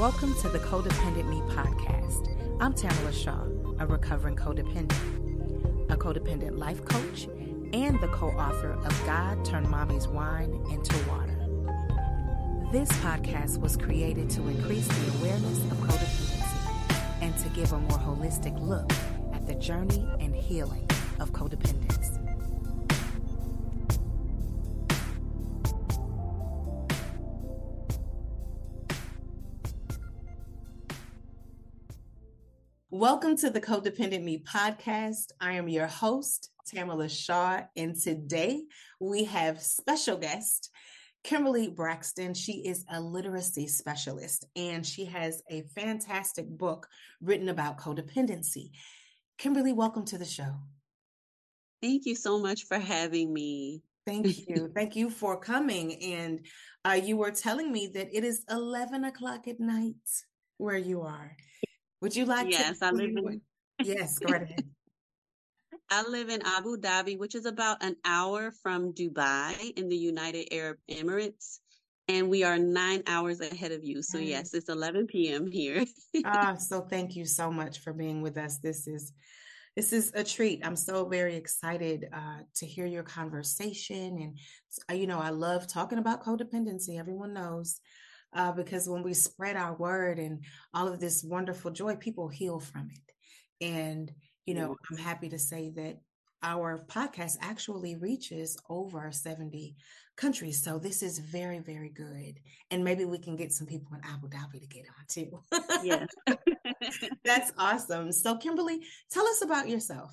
Welcome to the Codependent Me podcast. I'm Tamala Shaw, a recovering codependent, a codependent life coach, and the co-author of God Turned Mommy's Wine into Water. This podcast was created to increase the awareness of codependency and to give a more holistic look at the journey and healing of codependence. Welcome to the Codependent Me podcast. I am your host, Tamala Shaw, and today we have special guest, Kimberly Braxton. She is a literacy specialist, and she has a fantastic book written about codependency. Kimberly, welcome to the show. Thank you so much for having me. Thank you. Thank you for coming. And you were telling me that it is 11 o'clock at night where you are. Would you like Yes, to? I live in. Yes, go right ahead. I live in Abu Dhabi, which is about an hour from Dubai in the United Arab Emirates. And we are 9 hours ahead of you. So yes, it's 11 p.m. here. So thank you so much for being with us. This is a treat. I'm so very excited to hear your conversation. And, I love talking about codependency. Everyone knows. Because when we spread our word and all of this wonderful joy, people heal from it. And, I'm happy to say that our podcast actually reaches over 70 countries. So this is very, very good. And maybe we can get some people in Abu Dhabi to get on too. Yes. That's awesome. So Kimberly, tell us about yourself.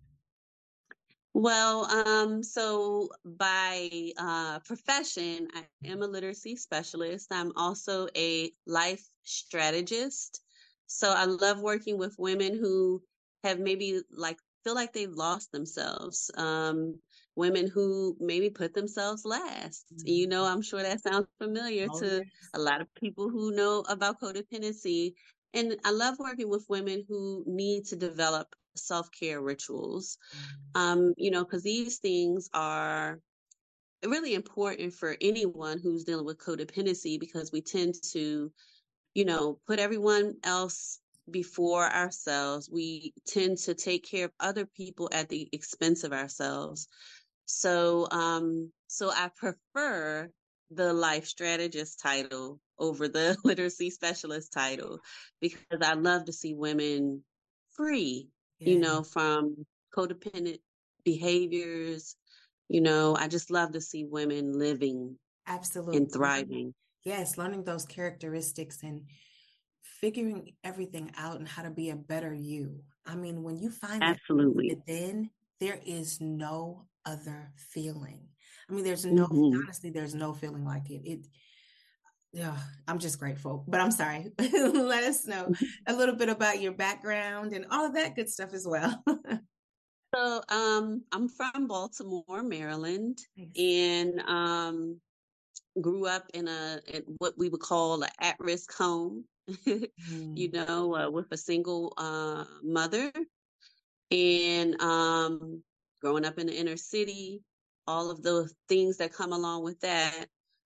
Well, so by profession, I am a literacy specialist. I'm also a life strategist. So I love working with women who have maybe feel like they've lost themselves. Women who maybe put themselves last. I'm sure that sounds familiar to a lot of people who know about codependency. And I love working with women who need to develop self-care rituals, because these things are really important for anyone who's dealing with codependency, because we tend to, put everyone else before ourselves. We tend to take care of other people at the expense of ourselves. So I prefer the life strategist title over the literacy specialist title, because I love to see women free, from codependent behaviors. I just love to see women living Absolutely and thriving. Yes, learning those characteristics and figuring everything out and how to be a better you. I mean, when you find Absolutely that within, there is no other feeling. I mean, honestly, there's no feeling like it. Yeah, I'm just grateful. But I'm sorry. Let us know a little bit about your background and all of that good stuff as well. So, I'm from Baltimore, Maryland, and grew up in what we would call an at-risk home, with a single mother, and growing up in the inner city, all of the things that come along with that.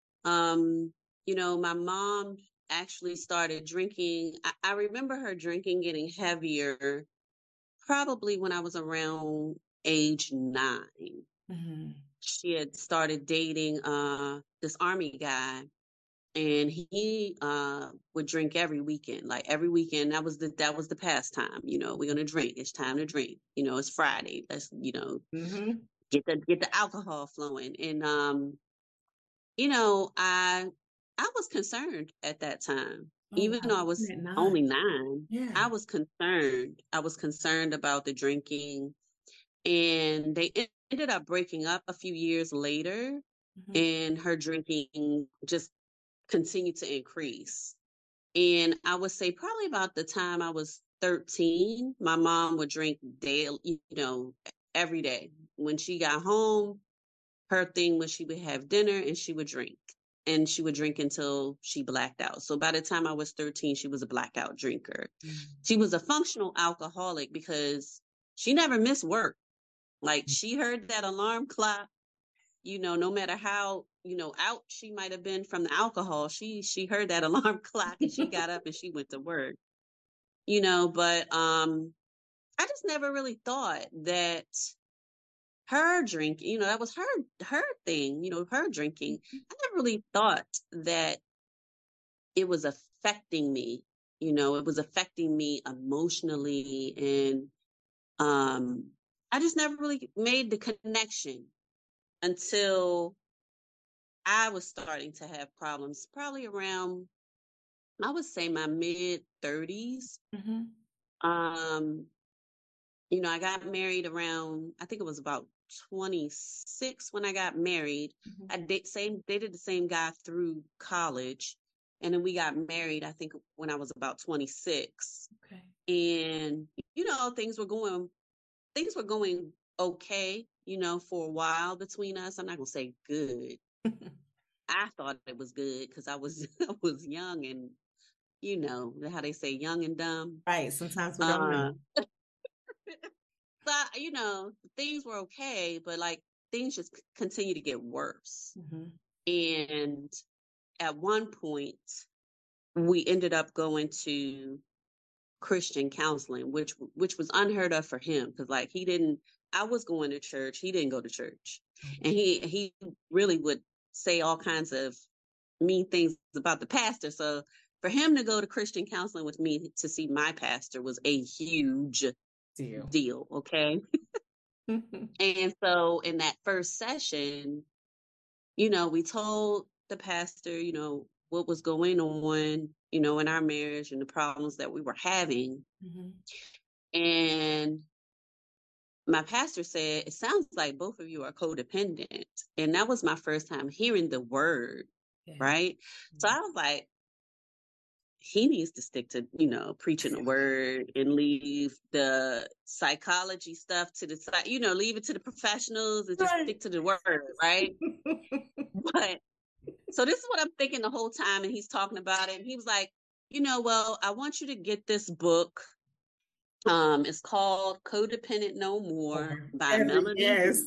My mom actually started drinking. I remember her drinking getting heavier probably when I was around age 9. Mm-hmm. She had started dating this Army guy, and he would drink every weekend. Like every weekend, that was the pastime. We're gonna drink. It's time to drink. It's Friday. Let's Mm-hmm. get the alcohol flowing. And I was concerned at that time. Even though I was only 9, I was concerned. I was concerned about the drinking, and they ended up breaking up a few years later, and her drinking just continued to increase. And I would say probably about the time I was 13, my mom would drink daily, every day. When she got home, her thing was she would have dinner and she would drink. And she would drink until she blacked out. So by the time I was 13, she was a blackout drinker. She was a functional alcoholic because she never missed work. Like she heard that alarm clock, no matter how, out she might have been from the alcohol, she heard that alarm clock and she got up and she went to work, but I just never really thought that her drink, that was her thing, her drinking. I never really thought that it was affecting me. It was affecting me emotionally, and I just never really made the connection until I was starting to have problems, probably around, I would say, my mid 30s. Mm-hmm. I got married around, I think it was about 26 when I got married. Mm-hmm. I dated the same guy through college. And then we got married, I think, when I was about 26. Okay. And, things were going okay, for a while between us. I'm not going to say good. I thought it was good because I was I was young, and how they say, young and dumb. Right. Sometimes we don't know. So, things were okay, but like things just continue to get worse. Mm-hmm. And at one point, we ended up going to Christian counseling, which was unheard of for him, because like he didn't. I was going to church, he didn't go to church, and he really would say all kinds of mean things about the pastor. So for him to go to Christian counseling with me to see my pastor was a huge deal. Okay. And so in that first session, we told the pastor, what was going on, in our marriage and the problems that we were having. Mm-hmm. And my pastor said, it sounds like both of you are codependent. And that was my first time hearing the word. Yeah. Right. Mm-hmm. So I was like, he needs to stick to, preaching the word and leave the psychology stuff to the side, leave it to the professionals and just stick to the word. Right. But so this is what I'm thinking the whole time. And he's talking about it. And he was like, well, I want you to get this book. It's called Codependent No More by Melody. Yes.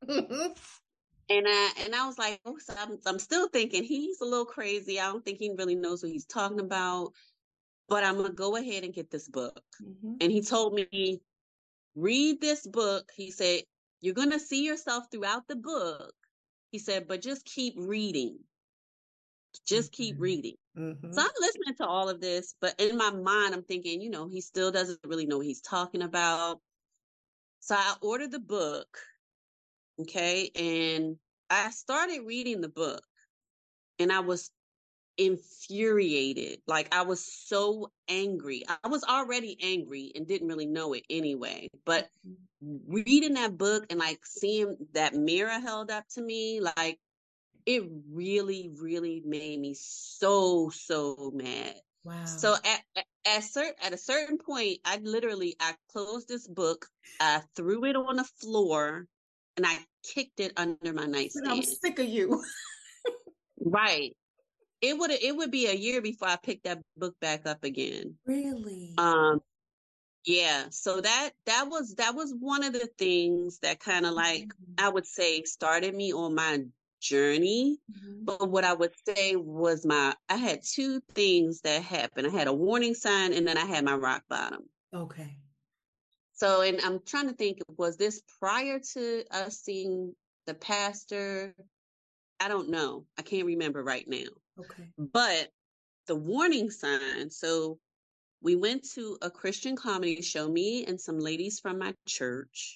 And I was like, oh, so I'm still thinking he's a little crazy. I don't think he really knows what he's talking about, but I'm going to go ahead and get this book. Mm-hmm. And he told me, read this book. He said, you're going to see yourself throughout the book. He said, but just keep reading. Just keep reading. Mm-hmm. So I'm listening to all of this, but in my mind, I'm thinking, he still doesn't really know what he's talking about. So I ordered the book. Okay. And I started reading the book, and I was infuriated. Like, I was so angry. I was already angry and didn't really know it anyway. But reading that book and like seeing that mirror held up to me, like, it really, really made me so, so mad. Wow. So at a certain point, I closed this book, I threw it on the floor, and I kicked it under my nightstand. I'm sick of you. Right. It would be a year before I picked that book back up again. Really? Yeah. So that was one of the things that kind of like, I would say, started me on my journey. Mm-hmm. But what I would say was I had two things that happened. I had a warning sign, and then I had my rock bottom. Okay. So, and I'm trying to think, was this prior to us seeing the pastor? I don't know. I can't remember right now. Okay. But the warning sign. So we went to a Christian comedy show, me and some ladies from my church.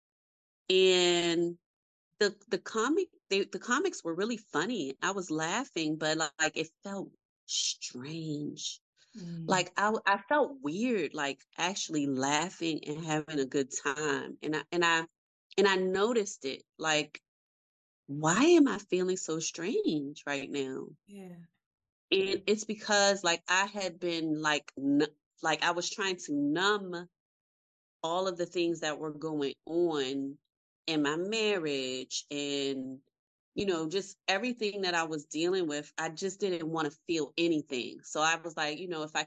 And the comics were really funny. I was laughing, but like it felt strange. Like I felt weird, like actually laughing and having a good time. And I noticed it, like, why am I feeling so strange right now? Yeah. And it's because like I had been like I was trying to numb all of the things that were going on in my marriage, and just everything that I was dealing with. I just didn't want to feel anything. So I was like,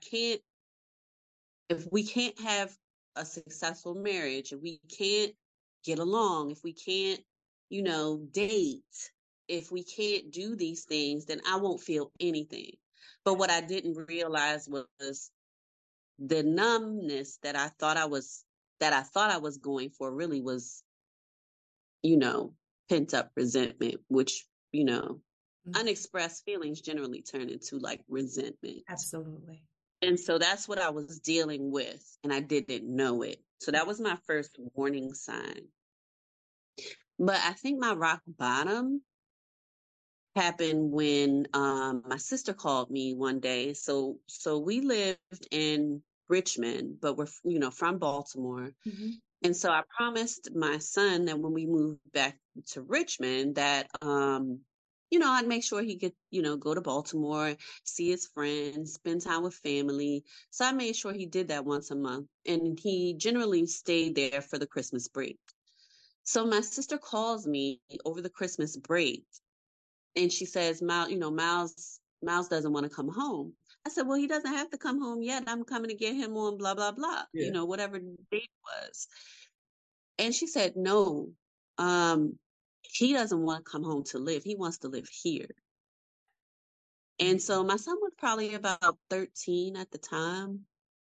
if we can't have a successful marriage, if we can't get along, if we can't, date, if we can't do these things, then I won't feel anything. But what I didn't realize was the numbness that I thought I was going for really was, you know, pent up resentment, which, you know, unexpressed feelings generally turn into like resentment. Absolutely. And so that's what I was dealing with, and I didn't know it. So that was my first warning sign. But I think my rock bottom happened when my sister called me one day. So we lived in Richmond, but we're, you know, from Baltimore. Mm-hmm. And so I promised my son that when we moved back to Richmond that you know, I'd make sure he could, you know, go to Baltimore, see his friends, spend time with family. So I made sure he did that once a month, and he generally stayed there for the Christmas break. So my sister calls me over the Christmas break, and she says, Miles, you know, Miles doesn't want to come home. I said, well, he doesn't have to come home yet. I'm coming to get him on blah, blah, blah, you know, whatever the date was. And she said, no, he doesn't want to come home to live. He wants to live here. And so my son was probably about 13 at the time.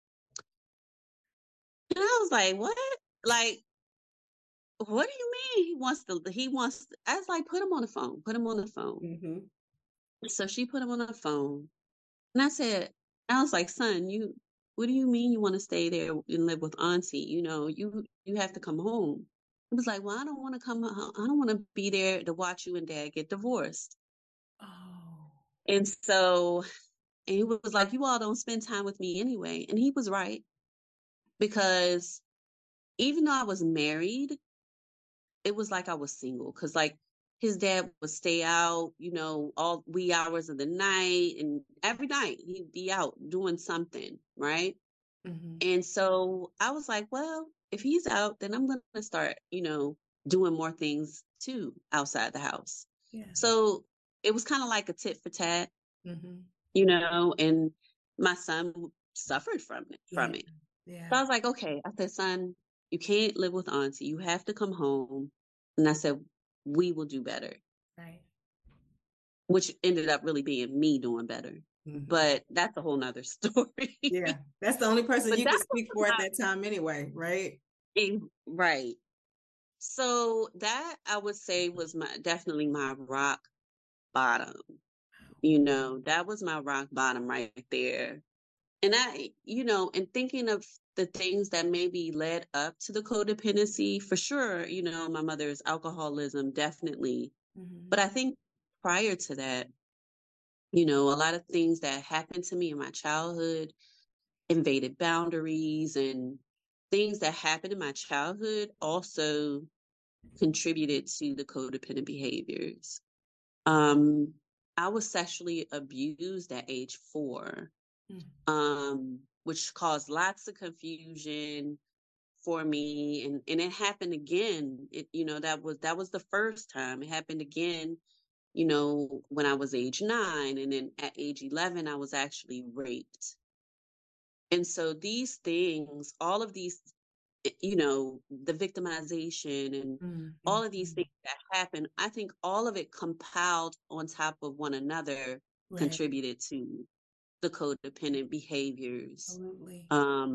And I was like, what? Like, what do you mean he wants to, I was like, put him on the phone, put him on the phone. Mm-hmm. So she put him on the phone. And I was like, son, what do you mean you want to stay there and live with auntie? You know, you have to come home. He was like, well, I don't want to come home. I don't want to be there to watch you and dad get divorced. Oh. And so, and he was like, you all don't spend time with me anyway. And he was right, because even though I was married, it was like I was single, because like his dad would stay out, you know, all wee hours of the night, and every night he'd be out doing something, right? Mm-hmm. And so I was like, well, if he's out, then I'm going to start, you know, doing more things too outside the house. Yeah. So it was kind of like a tit for tat, Mm-hmm. you know, and my son suffered from it. Yeah. So I was like, okay. I said, son, you can't live with auntie. You have to come home. And I said, we will do better. Right. Which ended up really being me doing better. Mm-hmm. But that's a whole nother story. Yeah. That's the only person But you that could speak for at that time anyway, right? right. So that I would say was definitely my rock bottom. You know, that was my rock bottom right there. And you know, and thinking of the things that maybe led up to the codependency, for sure, you know, my mother's alcoholism, definitely. Mm-hmm. But I think prior to that, you know, a lot of things that happened to me in my childhood, invaded boundaries, and things that happened in my childhood also contributed to the codependent behaviors. I was sexually abused at age 4, which caused lots of confusion for me. And it happened again. You know, that was the first time. It happened again, you know, when I was age 9. And then at age 11, I was actually raped. And so these things, all of these, you know, the victimization and all of these things that happen, I think all of it compiled on top of one another, Right. contributed to the codependent behaviors. Absolutely.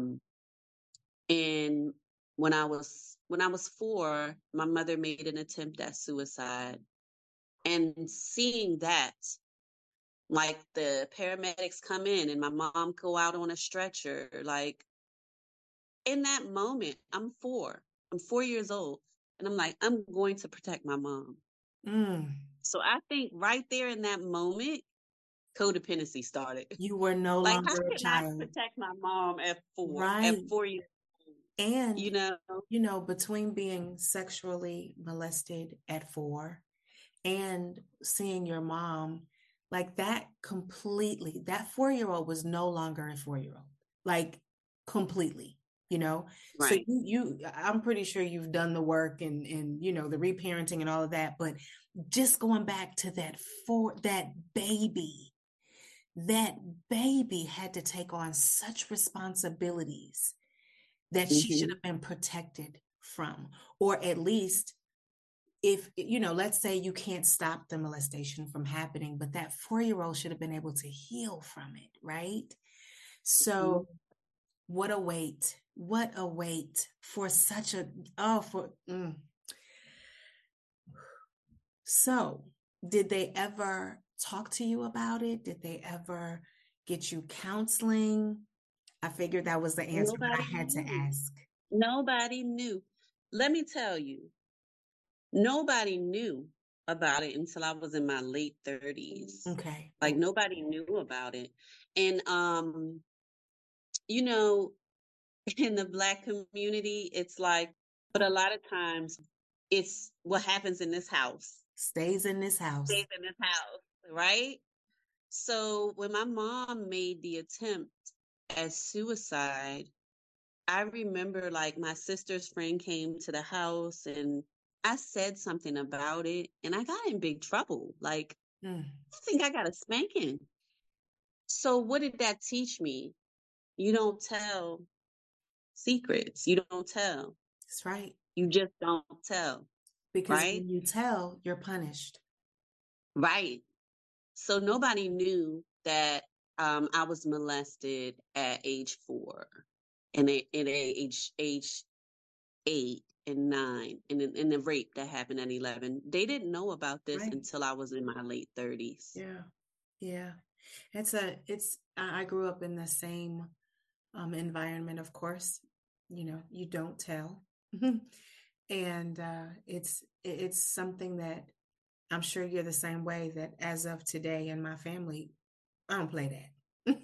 And when I was 4, my mother made an attempt at suicide. And seeing that, like the paramedics come in and my mom go out on a stretcher, like in that moment, I'm 4 years old, and I'm like, I'm going to protect my mom. So I think right there in that moment, codependency started. You were no Like, how longer a can I child. protect my mom at 4? Right. At 4 years old? And, you know, between being sexually molested at 4 and seeing your mom, like that completely, that 4-year-old was no longer a 4-year-old, like completely, you know? Right. So I'm pretty sure you've done the work and, you know, the reparenting and all of that, but just going back to that baby had to take on such responsibilities that she should have been protected from, or at least if, you know, let's say you can't stop the molestation from happening, but that 4-year-old should have been able to heal from it, right? Mhm. So what a weight. What a weight for such a, oh, for, So, did they ever talk to you about it? Did they ever get you counseling? I figured that was the answer, but I Nobody had to knew. ask. Nobody knew. Let me tell you, nobody knew about it until I was in my late 30s. Okay. Like Oh, nobody knew about it. And you know, in the Black community, it's like, but a lot of times it's what happens in this house stays in this house. stays in this house, right? So when my mom made the attempt at suicide, I remember like my sister's friend came to the house and I said something about it and I got in big trouble. Like, Mm, I think I got a spanking. So what did that teach me? You don't tell secrets. You don't tell. that's right. You just don't tell, Because right? when you tell, you're punished. Right. So nobody knew that I was molested at age 4 and at age 8 and 9 and the rape that happened at 11. They didn't know about this Right. until I was in my late 30s. Yeah. Yeah. I grew up in the same environment, of course. You know, you don't tell. And it's something that I'm sure you're the same way, that as of today in my family, I don't play that.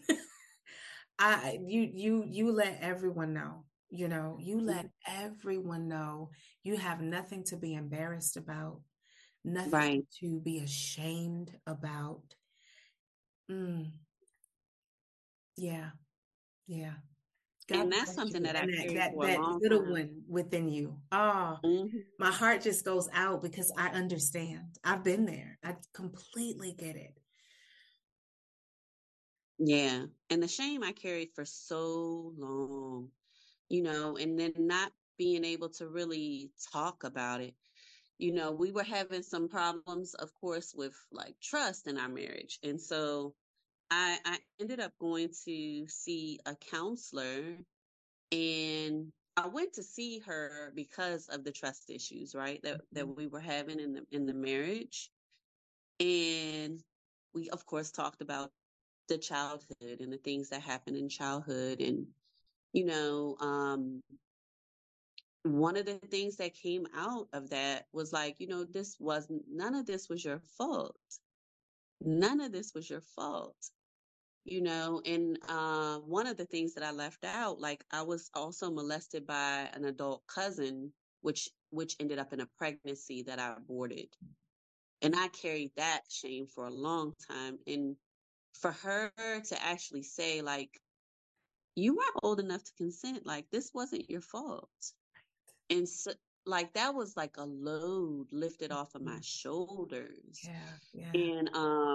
You let everyone know, you know, you let everyone know. You have nothing to be embarrassed about, nothing Right. to be ashamed about. Mm, yeah, yeah. God And that's bless something you. that I And carried for a that long little time. one within you. Oh, Hmm. my heart just goes out because I understand. I've been there. I completely get it. Yeah. And the shame I carried for so long, and then not being able to really talk about it. We were having some problems, of course, with like trust in our marriage. And so I ended up going to see a counselor, and I went to see her because of the trust issues, right? That we were having in the marriage. And we of course talked about the childhood and the things that happened in childhood. And, you know, um, one of the things that came out of that was like, none of this was your fault. None of this was your fault. And one of the things that I left out, like I was also molested by an adult cousin, which ended up in a pregnancy that I aborted. And I carried that shame for a long time. And for her to actually say, like, you weren't old enough to consent, like this wasn't your fault. And so, like, that was like a load lifted off of my shoulders. Yeah, yeah. And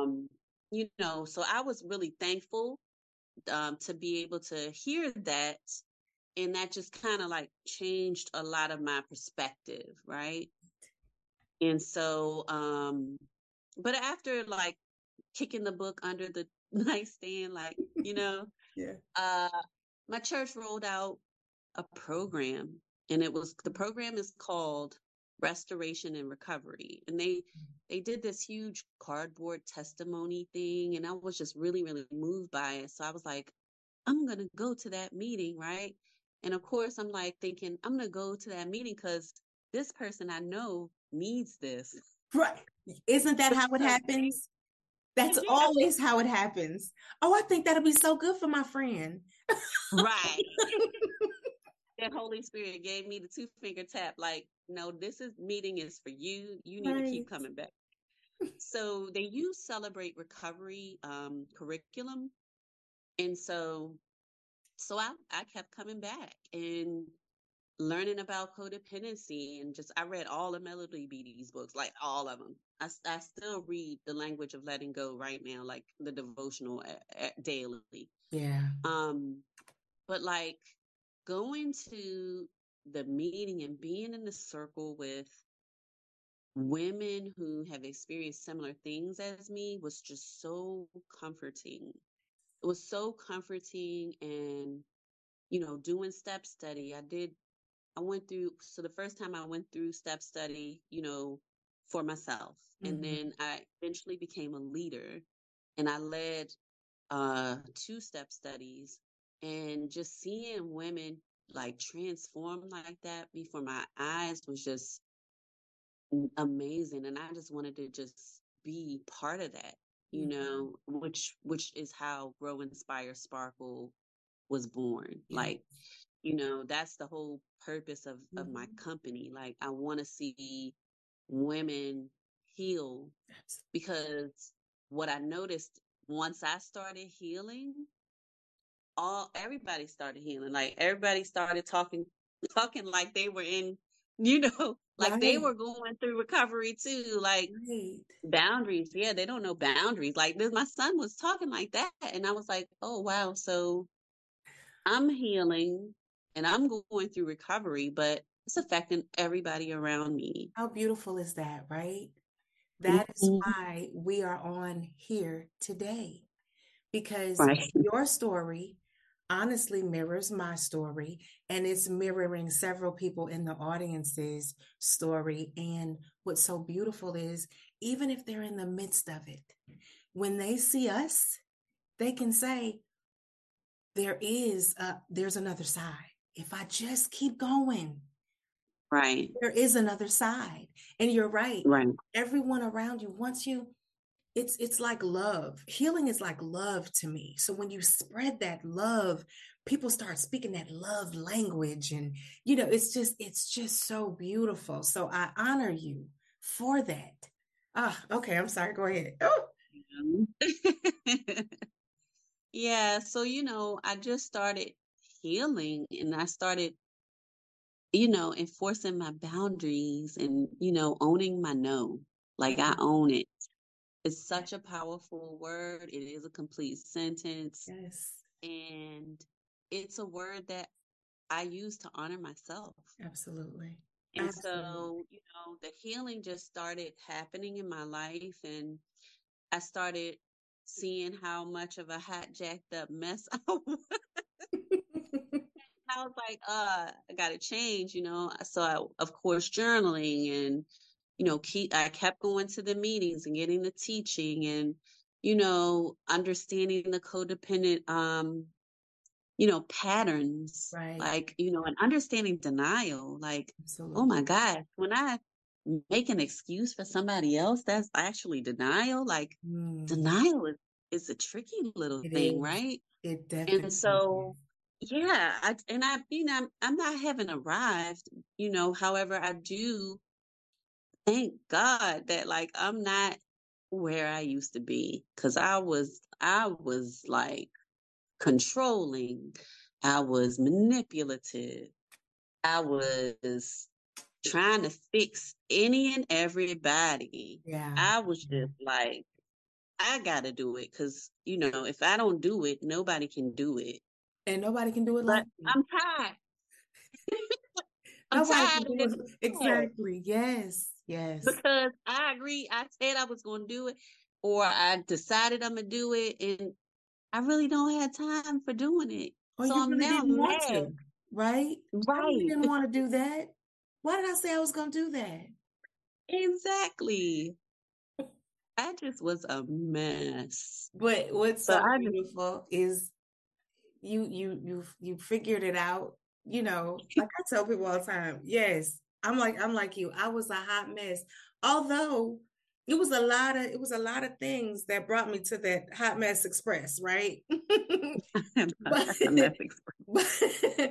so I was really thankful to be able to hear that. And that just kind of like changed a lot of my perspective, right? And so, but after like kicking the book under the nightstand, like, Yeah. uh, my church rolled out a program, and the program is called Restoration and Recovery. And they did this huge cardboard testimony thing, and I was just really, really moved by it. So I was like, I'm going to go to that meeting, right? And of course, I'm like thinking, I'm going to go to that meeting because this person I know needs this. Right. Isn't that how it So they, happens? That's yeah, always how it happens. Oh, I think that'll be so good for my friend. right. That Holy Spirit gave me the two-finger tap, like, no, meeting is for you. You need to Right. keep coming back. So they use Celebrate Recovery curriculum. And so I kept coming back and learning about codependency, and I read all of Melody Beattie's books, like all of them. I still read The Language of Letting Go right now, like the devotional daily. Yeah. Um, but like going to the meeting and being in the circle with women who have experienced similar things as me was just so comforting. It was so comforting. And, doing step study, I went through, so the first time I went through step study, for myself. And Mm-hmm. then I eventually became a leader, and I led two step studies, and just seeing women like transform like that before my eyes was just amazing. And I just wanted to just be part of that, Mm-hmm. which is how Grow, Inspire, Sparkle was born. Yeah. Like, that's the whole purpose of my Mm-hmm. company. Like, I want to see women heal, because what I noticed once I started healing, everybody started healing. Like, everybody started talking like they were in, like they Right. were going through recovery too. Like, Right. boundaries. Yeah, they don't know boundaries. Like this, my son was talking like that. And I was like, oh wow. So I'm healing and I'm going through recovery, but it's affecting everybody around me. How beautiful is that, right? That is Mhm. why we are on here today, because Right. your story honestly mirrors my story, and it's mirroring several people in the audience's story. And what's so beautiful is, even if they're in the midst of it, when they see us, they can say, there's another side. If I just keep going, Right. there is another side. And you're right. Right. Everyone around you wants you. It's like love. Healing is like love to me. So when you spread that love, people start speaking that love language, and it's just so beautiful. So I honor you for that. Okay, I'm sorry. Go ahead. Oh. Yeah. So, I just started healing, and I started, enforcing my boundaries, and, owning my no. Like, I own it. It's such a powerful word. It is a complete sentence. Yes, And it's a word that I use to honor myself. absolutely. And Absolutely. so, the healing just started happening in my life. And I started seeing how much of a hot, jacked up mess I was. I was like, I got to change, So of course, journaling, and, I kept going to the meetings and getting the teaching, and, understanding the codependent, patterns, Right. like, and understanding denial. Like, oh Absolutely. my God, when I make an excuse for somebody else, that's actually denial. Like, Mm, denial is a tricky little it thing, is. right? It And definitely is. so, yeah, I'm not having arrived, however, I do thank God that, like, I'm not where I used to be, because I was like controlling. I was manipulative. I was trying to fix any and everybody. Yeah. I was Yeah. just like, I got to do it, because, if I don't do it, nobody can do it. And nobody can do it But like you. I'm tired. I'm Nobody can tired of do it, it. Exactly. Yes. Yes. because I agree. I said I was going to do it, or I decided I'm going to do it, and I really don't have time for doing it. Or So you I'm really now didn't want mad. to, right? I really Right. didn't want to do that. Why did I say I was going to do that? Exactly. I just was a mess. But what's So so I just, beautiful is you figured it out. Like I tell people all the time, yes, I'm like you. I was a hot mess. Although it was a lot of things that brought me to that hot mess express, right? but a mess. but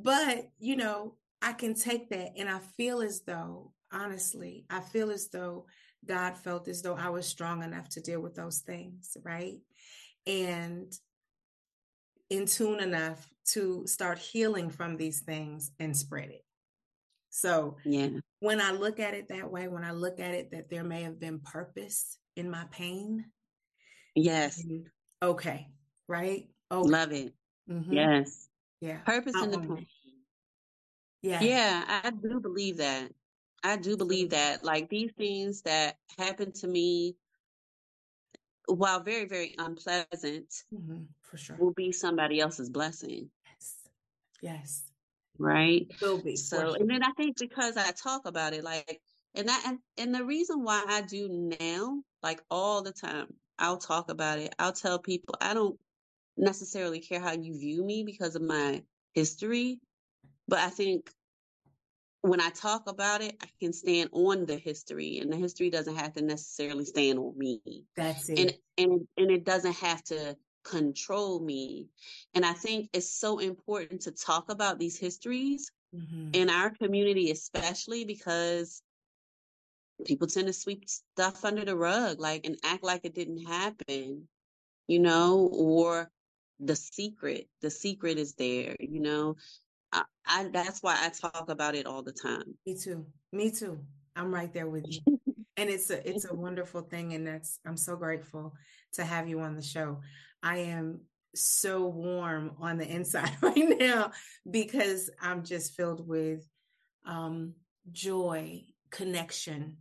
I can take that, and I feel as though, honestly, I feel as though God felt as though I was strong enough to deal with those things, right? And in tune enough to start healing from these things and spread it. So Yeah. when I look at it that way, when I look at it that there may have been purpose in my pain, Yes. then okay, right? Okay. Love it. Mm-hmm. Yes. Yeah. Purpose I in the own pain. it. Yeah. Yeah, I do believe that. I do believe Absolutely. that, like, these things that happen to me, while very, very unpleasant, For sure. will be somebody else's blessing. Yes. Yes. Right. Will be for So, sure. and then I think because I talk about it, like, and the reason why I do now, like all the time, I'll talk about it. I'll tell people I don't necessarily care how you view me because of my history, but I think when I talk about it, I can stand on the history, and the history doesn't have to necessarily stand on me. That's And it. it doesn't have to control me. And I think it's so important to talk about these histories Hmm. in our community, especially because people tend to sweep stuff under the rug, like, and act like it didn't happen, or the secret is there, that's why I talk about it all the time. Me too. Me too. I'm right there with you. And it's a wonderful thing. And I'm so grateful to have you on the show. I am so warm on the inside right now because I'm just filled with um, joy, connection.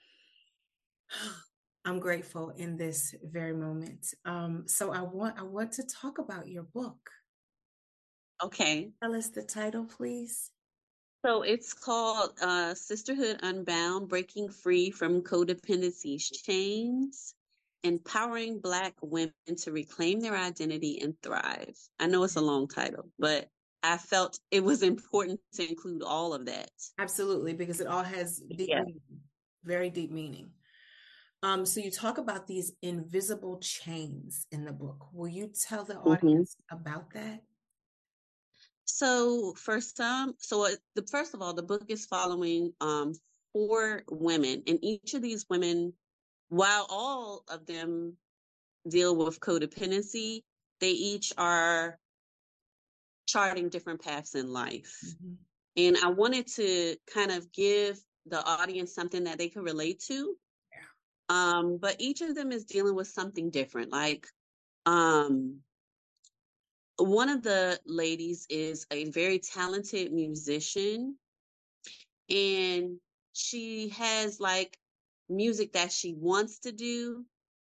I'm grateful in this very moment. So I want to talk about your book. Okay. Tell us the title, please. So it's called Sisterhood Unbound: Breaking Free from Codependency's Chains, Empowering Black Women to Reclaim Their Identity and Thrive. I know it's a long title, but I felt it was important to include all of that. Absolutely, because it all has deep Yeah. meaning, very deep meaning. So you talk about these invisible chains in the book. Will you tell the hmm audience about that? So the first of all, the book is following four women, and each of these women, while all of them deal with codependency, they each are charting different paths in life. Mm-hmm. And I wanted to kind of give the audience something that they could relate to. But each of them is dealing with something different. Like, um, one of the ladies is a very talented musician, and she has like music that she wants to do,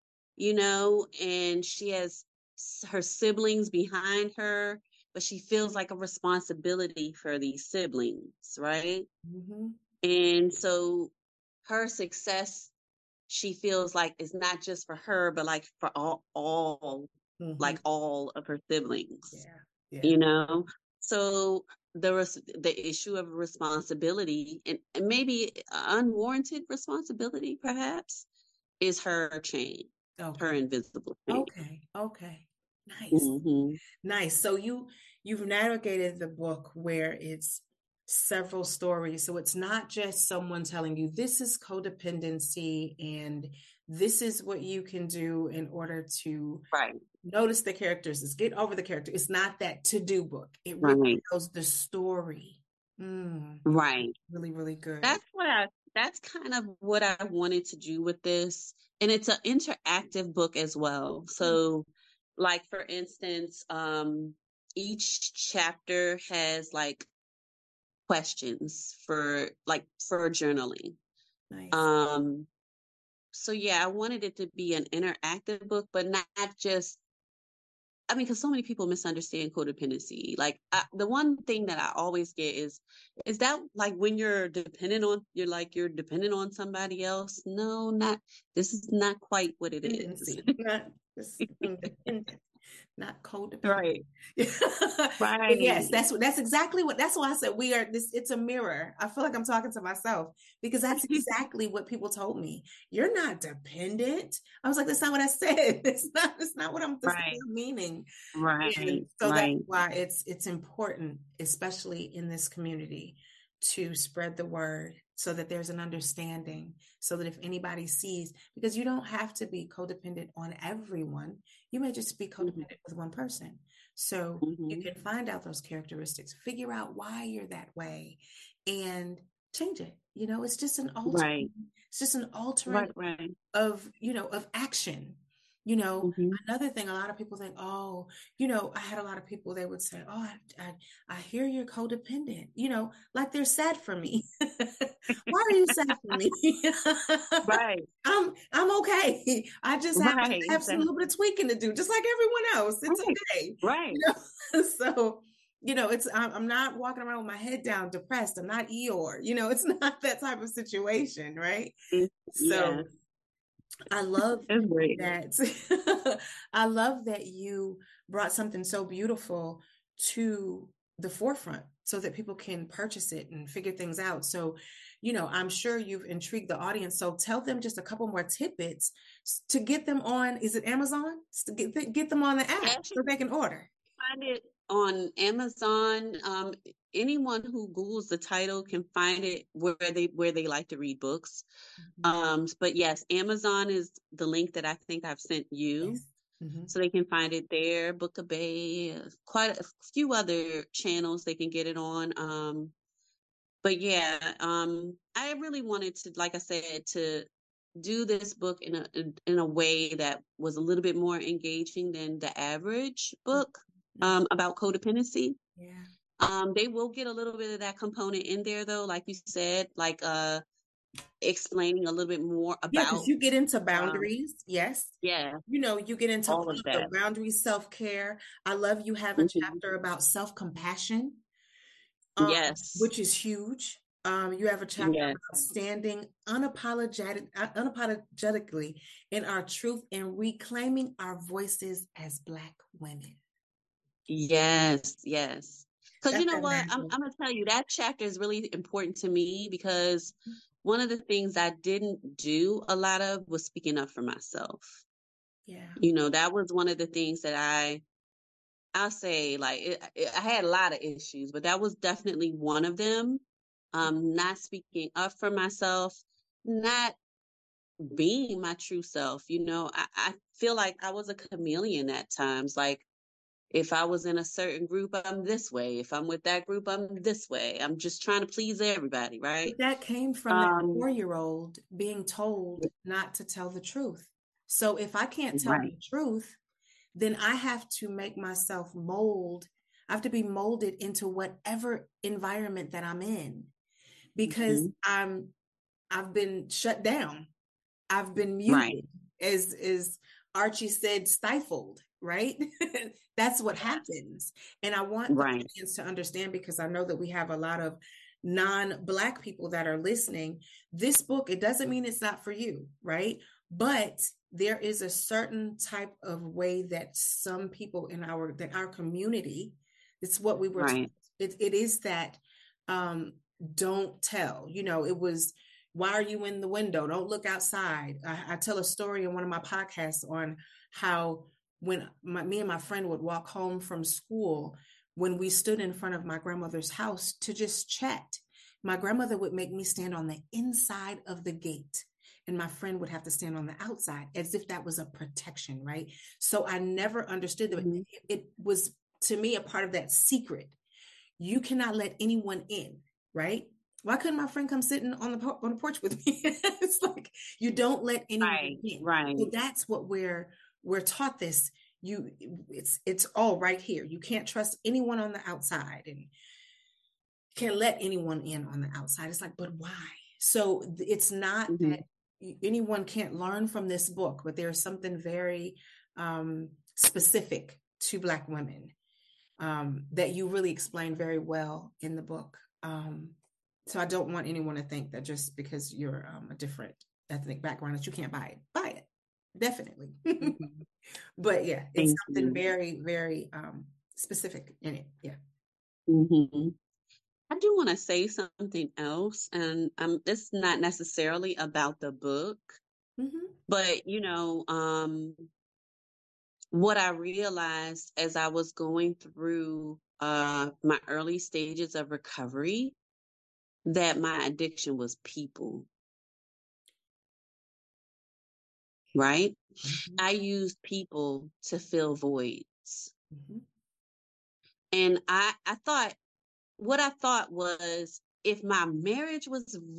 and she has her siblings behind her, but she feels like a responsibility for these siblings, right? Mm-hmm. And so her success, she feels like, is not just for her, but like for all Mm-hmm. like all of her siblings, Yeah. Yeah. you know? So the issue of responsibility, and maybe unwarranted responsibility, perhaps, is her chain, her Okay. invisible chain. Okay. Okay. Nice. hmm Nice. So you've navigated the book where it's several stories. So it's not just someone telling you this is codependency and this is what you can do in order to Right, notice the characters, is get over the character. It's not that to-do book. It really right, tells the story. Mm, right. really, really good. That's kind of what I wanted to do with this. And it's an interactive book as well. So, like, for instance, each chapter has like questions for journaling. Nice. Um, so yeah, I wanted it to be an interactive book, but not just, I mean, because so many people misunderstand codependency. Like, the one thing that I always get is that like when you're dependent on somebody else? No, not, this is not quite what it is. Dependency, not just independent, not codependent. Right. But yes, Right. that's exactly what, that's why I said we are this, it's a mirror. I feel like I'm talking to myself because that's exactly what people told me. You're not dependent. I was like, that's not what I said. It's not what that's not Right. what I'm meaning. And Right. so that's Right. why it's important, especially in this community, to spread the word so that there's an understanding, so that if anybody sees, because you don't have to be codependent on everyone, you may just be hmm codependent with one person. So you hmm can find out those characteristics, figure out why you're that way, and change it. It's just an Right. altering, it's just an altering Right. Right. of action. You know, Mm-hmm. another thing, a lot of people think, oh, I had a lot of people, they would say, oh, I hear you're codependent, like they're sad for me. Why are you sad for me? Right. I'm okay. I just Right. have some little bit of tweaking to do, just like everyone else. It's Right. okay. Right. So, I'm not walking around with my head down depressed. I'm not Eeyore, it's not that type of situation, right? Yeah. So I love That's great. that. I love that you brought something so beautiful to the forefront so that people can purchase it and figure things out. So, I'm sure you've intrigued the audience. So tell them just a couple more tidbits to get them on. Is it Amazon? To get them on the app so they can order. Find it on Amazon. Anyone who Googles the title can find it where they like to read books. But yes, Amazon is the link that I think I've sent you. Yes. Mm-hmm. So they can find it there. Bookabay, quite a few other channels they can get it on. But yeah, I really wanted to, like I said, to do this book in a way that was a little bit more engaging than the average book about codependency. Yeah. They will get a little bit of that component in there though, like you said, like explaining a little bit more Yeah, about because you get into boundaries. Yes. yeah, You get into all all of of the that. boundaries, self-care. I love you have a Mhm. chapter about self-compassion, Yes. which is huge. You have a chapter Yes. about standing unapologetically in our truth and reclaiming our voices as Black women. Yes. Yes. Because you That's know that what? massive. I'm gonna tell you that chapter is really important to me because one of the things I didn't do a lot of was speaking up for myself. Yeah. That was one of the things that I'll say, like, I had a lot of issues, but that was definitely one of them. Not speaking up for myself, not being my true self. I feel like I was a chameleon at times. Like, if I was in a certain group, I'm this way. If I'm with that group, I'm this way. I'm just trying to please everybody, right? But that came from that Um, 4-year-old being told not to tell the truth. So if I can't tell right. the truth, then I have to make myself mold. I have to be molded into whatever environment that I'm in because Hmm. I've been shut down. I've been Right. muted, as Archie said, stifled, right? That's what Yes. happens. And I want the Right. audience to understand, because I know that we have a lot of non-Black people that are listening. This book, it doesn't mean it's not for you, right? But there is a certain type of way that some people in our community, it's what we were told. Right. It is that don't tell. It was, why are you in the window? Don't look outside. I tell a story in one of my podcasts on how when me and my friend would walk home from school, when we stood in front of my grandmother's house to just chat, my grandmother would make me stand on the inside of the gate and my friend would have to stand on the outside, as if that was a protection, right? So I never understood that. Hmm. It was, to me, a part of that secret. You cannot let anyone in, right? Why couldn't my friend come sitting on the porch with me? It's like, you don't let anyone Right. in. Right. So that's what we're taught this. It's all right here. You can't trust anyone on the outside and can't let anyone in on the outside. It's like, but why? So it's not Hmm. that anyone can't learn from this book, but there's something very specific to Black women that you really explain very well in the book. So I don't want anyone to think that just because you're a different ethnic background that you can't buy it. Buy it, definitely. Hmm. But yeah, it's Thank something you. very, very specific in it. Yeah. Hmm. I do want to say something else, and it's not necessarily about the book, Mm-hmm. but what I realized as I was going through my early stages of recovery, that my addiction was people, right? Mm-hmm. I used people to fill voids. Mm-hmm. And I thought, what I thought was,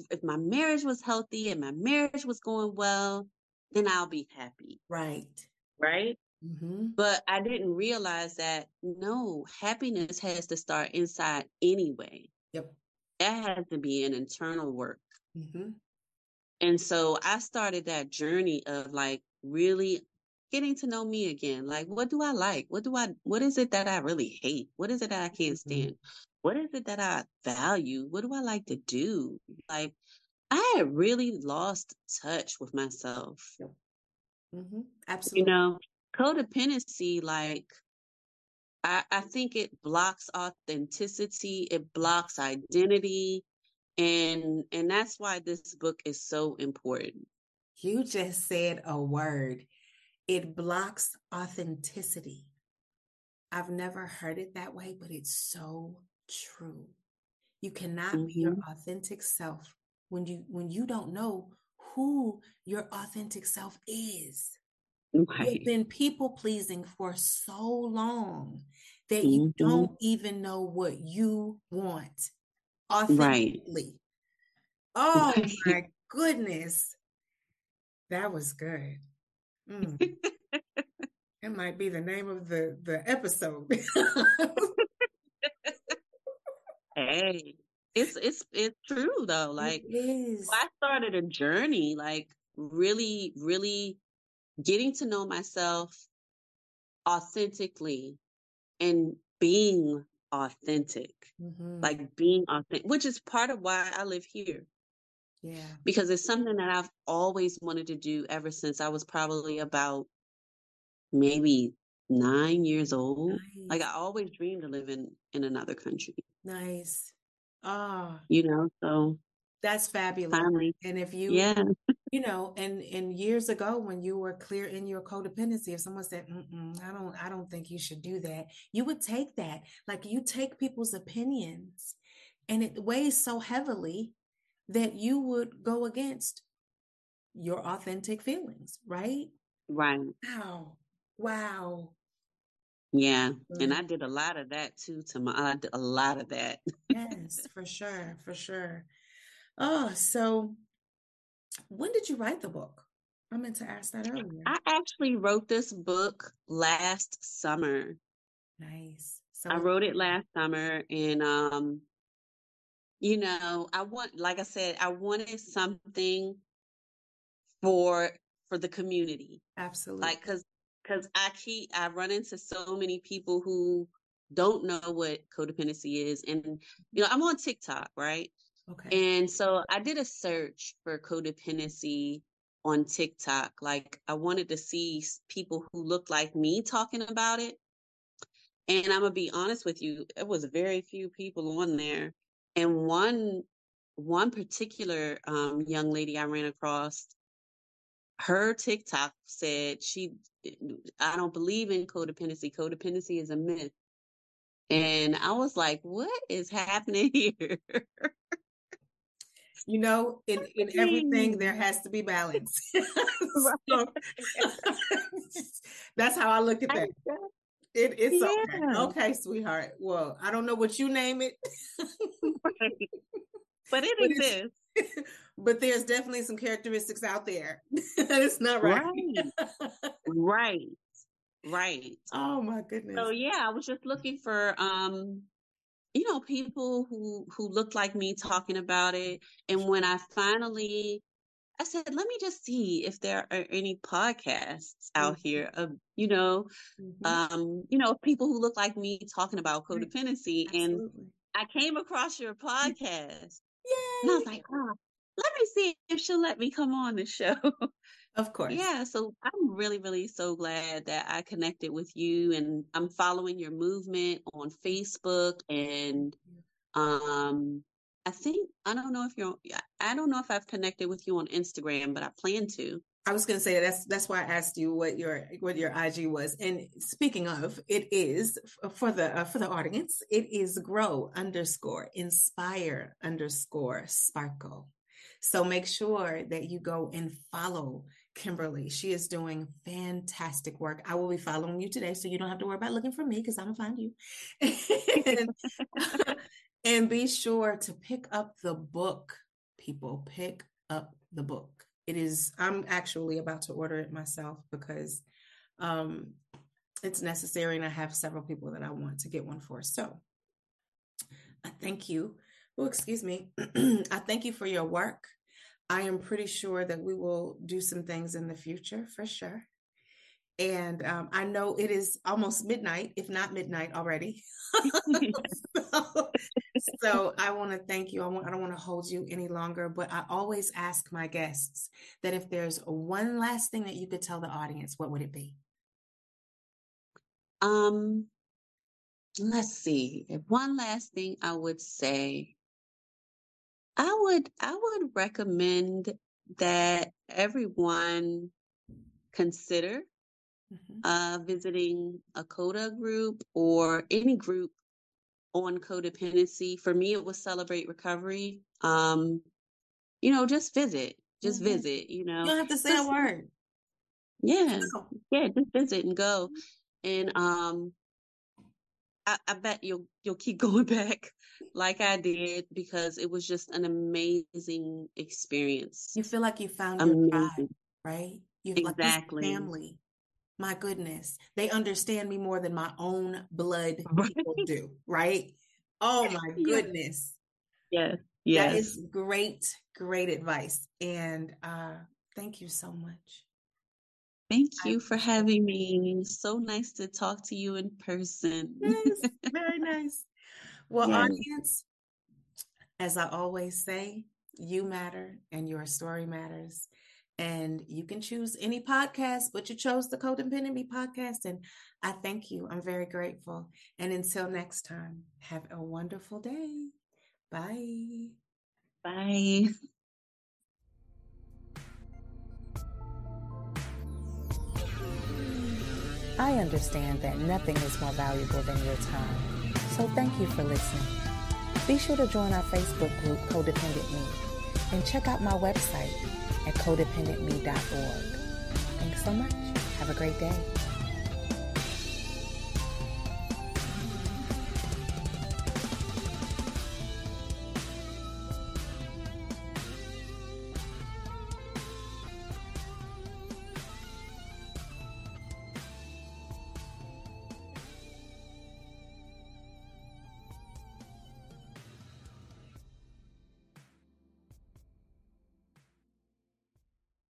if my marriage was healthy and my marriage was going well, then I'll be happy. Right. right? Mm-hmm. But I didn't realize that no, happiness has to start inside anyway. Yep. That has to be an internal work. Mm-hmm. And so I started that journey of like really getting to know me again. Like, what do I like? What is it that I really hate? What is it that I can't Mm-hmm. stand? What is it that I value? What do I like to do? Like, I had really lost touch with myself. Yep. Mm-hmm. You Absolutely. know, codependency, like, I think it blocks authenticity, it blocks identity, and that's why this book is so important. You just said a word. It blocks authenticity. I've never heard it that way, but it's so true. You cannot be your Hmm. authentic self when you don't know who your authentic self is. You have Right. been people pleasing for so long that you Hmm. don't even know what you want Right. authentically. Oh Right. my goodness. That was good. Mm, it might be the name of the episode. Hey, it's true though. It Like, is. I started a journey, like really, really getting to know myself authentically and being authentic, Hmm. like being authentic, which is part of why I live here Yeah. because it's something that I've always wanted to do ever since I was probably about maybe 9 years old. Like, Nice. I always dreamed of living in another country, Nice. Ah, so that's fabulous. finally, And if you, yeah, and years ago when you were clear in your codependency, if someone said, I don't think you should do that, you would take that. Like you take people's opinions and it weighs so heavily that you would go against your authentic feelings, right? right. Wow. Wow. Yeah, and Good. I did a lot of that too. I did a lot of that. Yes, for sure. For sure. Oh, so when did you write the book? I meant to ask that earlier. I actually wrote this book last summer. Nice. I So wrote it last summer, and like I said, I wanted something for the community, like absolutely. because I run into so many people who don't know what codependency is, and I'm on TikTok, right? Okay. And so I did a search for codependency on TikTok. Like, I wanted to see people who looked like me talking about it. And I'm gonna be honest with you, it was very few people on there. And one particular young lady I ran across, her TikTok said I don't believe in codependency. Codependency is a myth. And I was like, what is happening here? In everything there has to be balance. Right. So that's how I look at I that. It's okay. Yeah, Okay, sweetheart. Well, I don't know what you name it, right. But it but it's exists. but there's definitely some characteristics out there. It's not right. Right, right, right. Oh my So goodness. yeah, I was just looking for people who looked like me talking about it. And when I said, let me just see if there are any podcasts out here of, Mm-hmm. people who look like me talking about Right. codependency. And Absolutely. I came across your podcast and I was Yay. like, oh, let me see if she'll let me come on the show. Of course. Yeah, so I'm really, really so glad that I connected with you, and I'm following your movement on Facebook, and um I don't know if I've connected with you on Instagram, but I plan to. I was going to say that's why I asked you what your IG was. And speaking of, it is for the audience. It is grow_inspire_sparkle. So make sure that you go and follow Kimberly. She is doing fantastic work. I will be following you today, so you don't have to worry about looking for me because I'm gonna find you. and, and be sure to pick up the book, people. Pick up the book. I'm actually about to order it myself because it's necessary, and I have several people that I want to get one for. So I thank you. Oh, excuse me. I thank you for your work. I am pretty sure that we will do some things in the future for sure. And I know it is almost midnight, if not midnight already. So I want to thank you. I don't want to hold you any longer, but I always ask my guests that if there's one last thing that you could tell the audience, what would it be? Let's see. If one last thing I would say, I would recommend that everyone consider visiting a CODA group or any group on codependency. For me, it was Celebrate Recovery. Just visit. Just visit, You don't have to say a word. Yeah. Yeah, just visit and go. And I bet you'll keep going back like I did, because it was just an amazing experience. You feel like you found your tribe, right? Exactly. Like family. My goodness. They understand me more than my own blood people do, right? Oh my goodness. Yes. That is great, great advice. And thank you so much. Thank you for having me. So nice to talk to you in person. Yes, very nice. Well, audience, as I always say, you matter and your story matters. And you can choose any podcast, but you chose the Codependent Me podcast. And I thank you. I'm very grateful. And until next time, have a wonderful day. Bye. Bye. I understand that nothing is more valuable than your time. So thank you for listening. Be sure to join our Facebook group, Codependent Me, and check out my website at codependentme.org. Thanks so much. Have a great day.